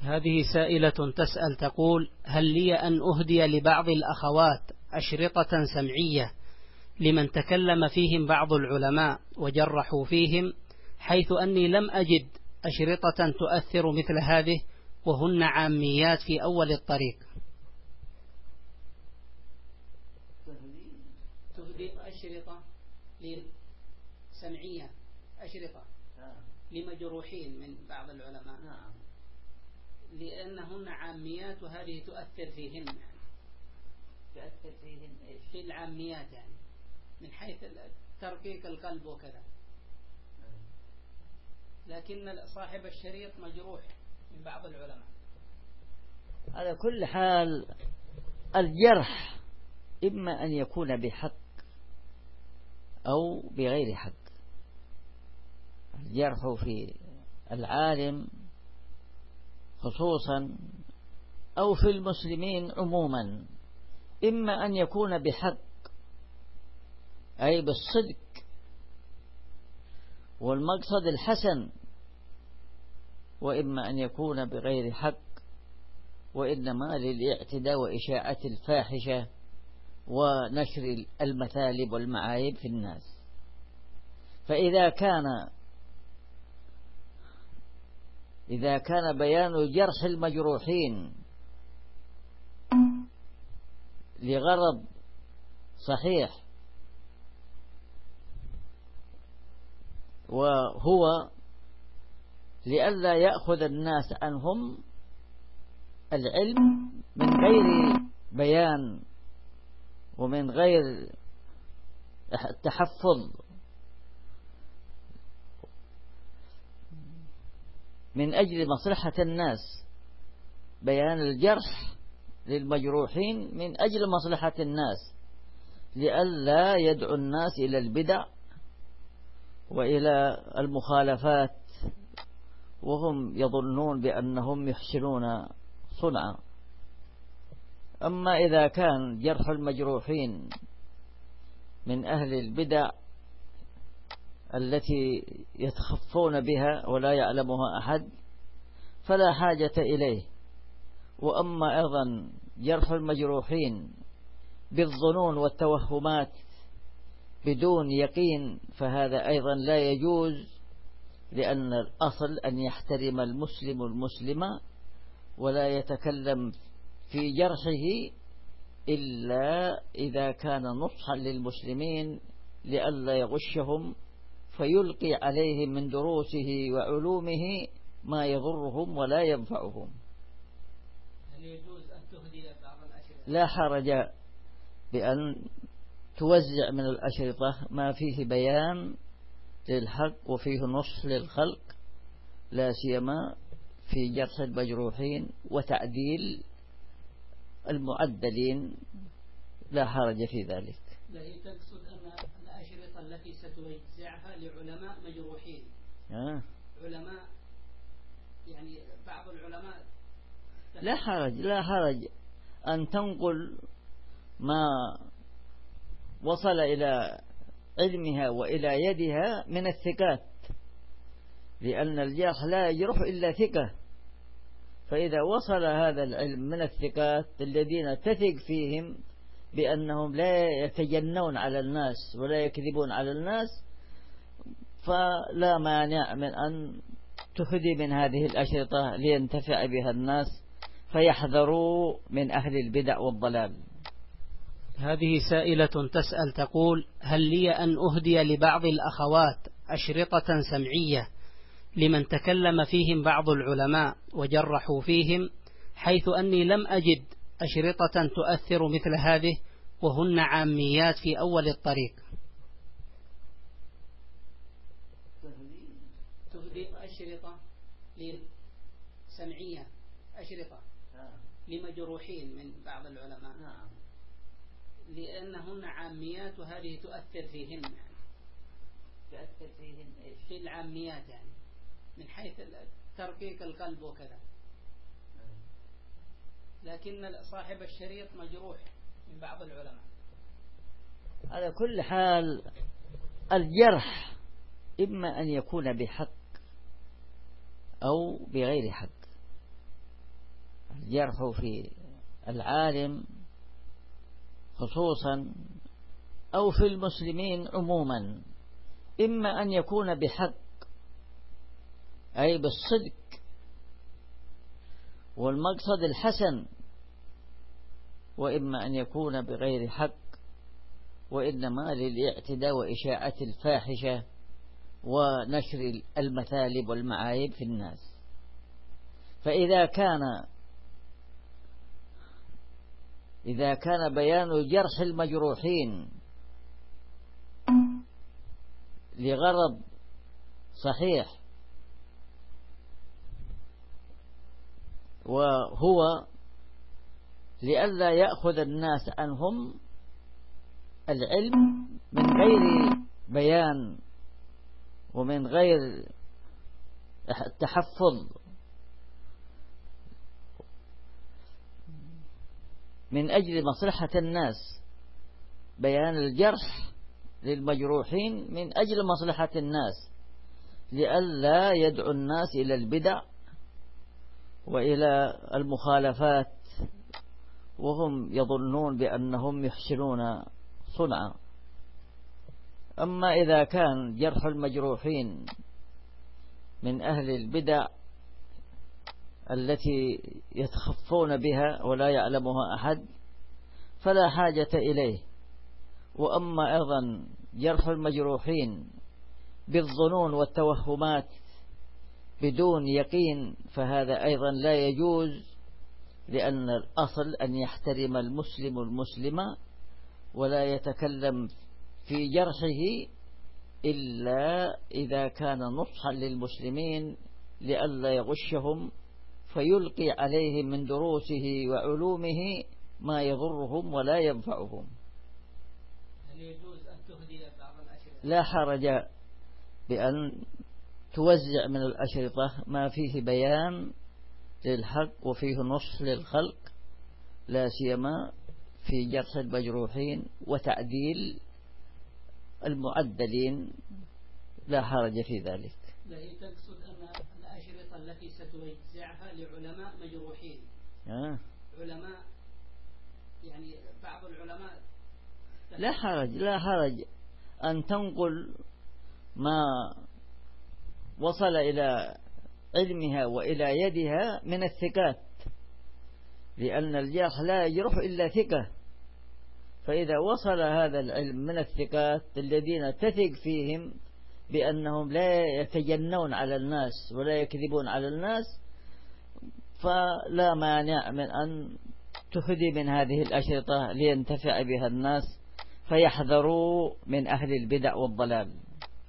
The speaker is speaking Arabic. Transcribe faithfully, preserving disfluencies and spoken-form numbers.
هذه سائلة تسأل تقول: هل لي أن أهدي لبعض الأخوات أشرطة سمعية لمن تكلم فيهم بعض العلماء وجرحوا فيهم، حيث أني لم أجد أشرطة تؤثر مثل هذه وهن عاميات في أول الطريق؟ تهدي أشرطة سمعية، أشرطة لمجروحين من بعض العلماء لأنهن عاميات وهذه تؤثر فيهن، يعني تؤثر فيهن في العاميات، يعني من حيث ترقيق القلب وكذا، لكن صاحب الشريط مجروح من بعض العلماء. على كل حال الجرح إما أن يكون بحق أو بغير حق. الجرح في العالم خصوصا أو في المسلمين عموما إما أن يكون بحق أي بالصدق والمقصد الحسن، وإما أن يكون بغير حق وإنما للاعتداء وإشاعة الفاحشة ونشر المثالب والمعايب في الناس. فإذا كان إذا كان بيان جرح المجروحين لغرض صحيح وهو لئلا يأخذ الناس عنهم العلم من غير بيان ومن غير تحفظ من أجل مصلحة الناس، بيان الجرح للمجروحين من أجل مصلحة الناس لئلا يدعو الناس إلى البدع وإلى المخالفات وهم يظنون بأنهم يحسنون صنعا. أما إذا كان جرح المجروحين من أهل البدع التي يتخفون بها ولا يعلمها أحد فلا حاجة إليه. وأما أيضا جرح المجروحين بالظنون والتوهمات بدون يقين فهذا أيضا لا يجوز، لأن الأصل أن يحترم المسلم المسلمة ولا يتكلم في جرحه إلا إذا كان نصحا للمسلمين لئلا يغشهم فيلقي عليهم من دروسه وعلومه ما يضرهم ولا ينفعهم. هل يجوز أن تهدي بعض الأشرطة؟ لا حرج بأن توزع من الأشرطة ما فيه بيان للحق وفيه نصح للخلق، لا سيما في جرح المجروحين وتعديل المعدلين، لا حرج في ذلك. لا هي تقصد أن الأشرطة التي ستوزعها لعلماء مجروحين آه. علماء يعني بعض العلماء لا حرج لا حرج أن تنقل ما وصل إلى علمها وإلى يدها من الثقات، لأن الجرح لا يجرح إلا ثقة، فإذا وصل هذا العلم من الثقات الذين تثق فيهم بأنهم لا يتجنون على الناس ولا يكذبون على الناس فلا مانع من أن تهدي من هذه الأشرطة لينتفع بها الناس فيحذروا من أهل البدع والضلال. هذه سائلة تسأل تقول: هل لي أن أهدي لبعض الأخوات أشرطة سمعية لمن تكلم فيهم بعض العلماء وجرحوا فيهم، حيث أني لم أجد أشرطة تؤثر مثل هذه وهن عاميات في أول الطريق؟ تهدي أشرطة سمعية، أشرطة لمجروحين من بعض العلماء لأنهن عاميات وهذه تؤثر فيهن، يعني تؤثر فيهن في العاميات، يعني من حيث ترقيق القلب وكذا، لكن صاحب الشريط مجروح من بعض العلماء. على كل حال الجرح إما أن يكون بحق أو بغير حق. الجرح في العالم خصوصا أو في المسلمين عموما، إما أن يكون بحق أي بالصدق والمقصد الحسن، وإما أن يكون بغير حق وإنما للاعتداء وإشاعة الفاحشة ونشر المثالب والمعايب في الناس. فإذا كان إذا كان بيان جرح المجروحين لغرض صحيح وهو لئلا يأخذ الناس عنهم العلم من غير بيان ومن غير تحفظ من أجل مصلحة الناس، بيان الجرح للمجروحين من أجل مصلحة الناس لئلا يدعو الناس إلى البدع وإلى المخالفات وهم يظنون بأنهم يحسنون صنعا. أما إذا كان جرح المجروحين من أهل البدع التي يتخفون بها ولا يعلمها أحد فلا حاجة إليه. وأما أيضا جرح المجروحين بالظنون والتوهمات بدون يقين فهذا أيضا لا يجوز، لأن الأصل أن يحترم المسلم المسلمة ولا يتكلم في جرحه إلا إذا كان نصحا للمسلمين لئلا يغشهم فيلقي عليهم من دروسه وعلومه ما يضرهم ولا ينفعهم. هل يجوز أن تهدي بعض الأشرطة؟ لا حرج بأن توزع من الأشرطة ما فيه بيان للحق وفيه نصح للخلق، لا سيما في جرح المجروحين وتعديل المعدلين، لا حرج في ذلك. لا تقصد أن الأشرطة التي ستوزعها لعلماء مجروحين آه. علماء يعني بعض العلماء لا حرج لا حرج أن تنقل ما وصل إلى علمها وإلى يدها من الثقات، لأن الجرح لا يجرح إلا ثقة، فإذا وصل هذا العلم من الثقات الذين تثق فيهم بأنهم لا يتجنون على الناس ولا يكذبون على الناس فلا مانع من أن تهدي من هذه الأشرطة لينتفع بها الناس فيحذروا من أهل البدع والضلال.